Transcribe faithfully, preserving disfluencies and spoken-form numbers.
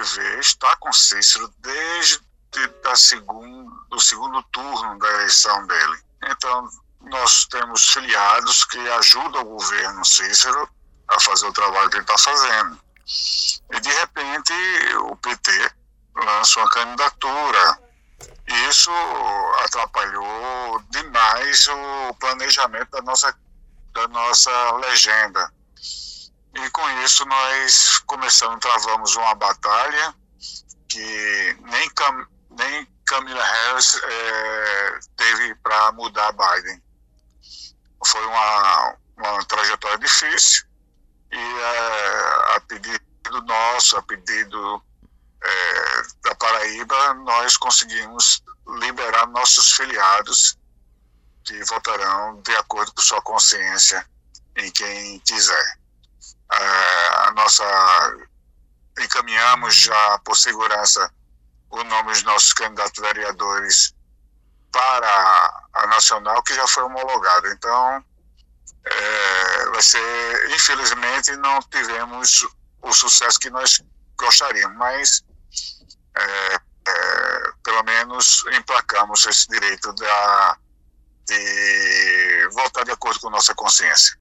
V está com Cícero desde da segundo, do segundo turno da eleição dele. Então, nós temos filiados que ajudam o governo Cícero a fazer o trabalho que ele está fazendo. E, de repente, o P T lança uma candidatura. Isso atrapalhou demais o planejamento da nossa, da nossa legenda. E, com isso, nós começamos, travamos uma batalha que nem, Cam, nem Kamala Harris é, teve para mudar Biden. Foi uma, uma trajetória difícil e é, a pedido nosso, a pedido é, da Paraíba, nós conseguimos liberar nossos filiados que votarão de acordo com sua consciência em quem quiser. É, a nossa encaminhamos já por segurança o nome dos nossos candidatos vereadores para a nacional, que já foi homologado. Então, é, vai ser, infelizmente, não tivemos o sucesso que nós gostaríamos, mas é, é, pelo menos emplacamos esse direito da, de votar de acordo com nossa consciência.